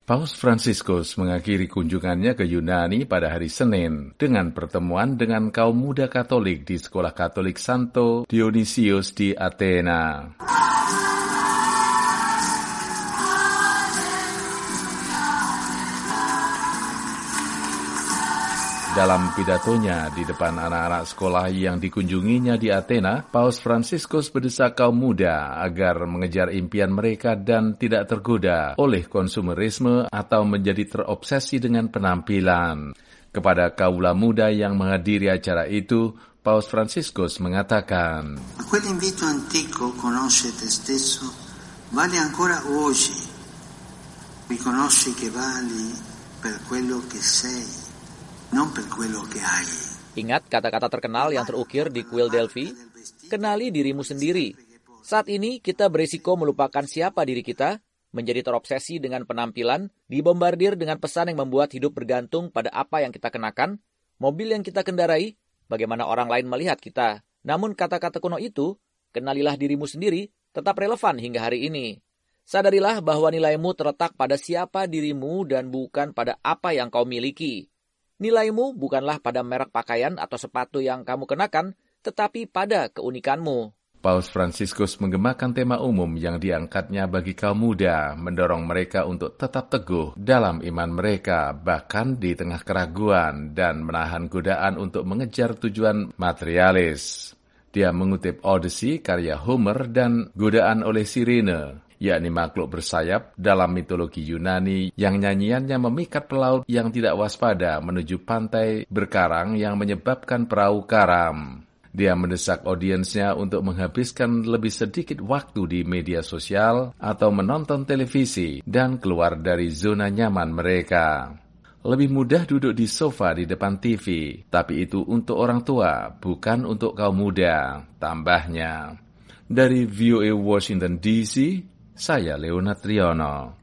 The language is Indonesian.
Paus Fransiskus mengakhiri kunjungannya ke Yunani pada hari Senin dengan pertemuan dengan kaum muda Katolik di Sekolah Katolik Santo Dionysius di Athena. Dalam pidatonya di depan anak-anak sekolah yang dikunjunginya di Athena, Paus Fransiskus berdesak kaum muda agar mengejar impian mereka dan tidak tergoda oleh konsumerisme atau menjadi terobsesi dengan penampilan. Kepada kaula muda yang menghadiri acara itu, Paus Fransiskus mengatakan, "Quell'invito antico, conosce te stesso, vale ancora oggi. Riconosci che vali per quello che sei. Non per quello che hai." Ingat kata-kata terkenal yang terukir di kuil Delphi, kenali dirimu sendiri. Saat ini kita berisiko melupakan siapa diri kita, menjadi terobsesi dengan penampilan, dibombardir dengan pesan yang membuat hidup bergantung pada apa yang kita kenakan, mobil yang kita kendarai, bagaimana orang lain melihat kita. Namun kata-kata kuno itu, kenalilah dirimu sendiri, tetap relevan hingga hari ini. Sadarilah bahwa nilaimu terletak pada siapa dirimu dan bukan pada apa yang kau miliki. Nilaimu bukanlah pada merek pakaian atau sepatu yang kamu kenakan, tetapi pada keunikanmu. Paus Fransiskus menggemakan tema umum yang diangkatnya bagi kaum muda, mendorong mereka untuk tetap teguh dalam iman mereka, bahkan di tengah keraguan, dan menahan godaan untuk mengejar tujuan materialis. Dia mengutip Odyssey karya Homer dan godaan oleh Sirene, yakni makhluk bersayap dalam mitologi Yunani yang nyanyiannya memikat pelaut yang tidak waspada menuju pantai berkarang yang menyebabkan perahu karam. Dia mendesak audiensnya untuk menghabiskan lebih sedikit waktu di media sosial atau menonton televisi dan keluar dari zona nyaman mereka. Lebih mudah duduk di sofa di depan TV, tapi itu untuk orang tua, bukan untuk kaum muda, tambahnya. Dari VOA Washington DC, saya Leonard Triono.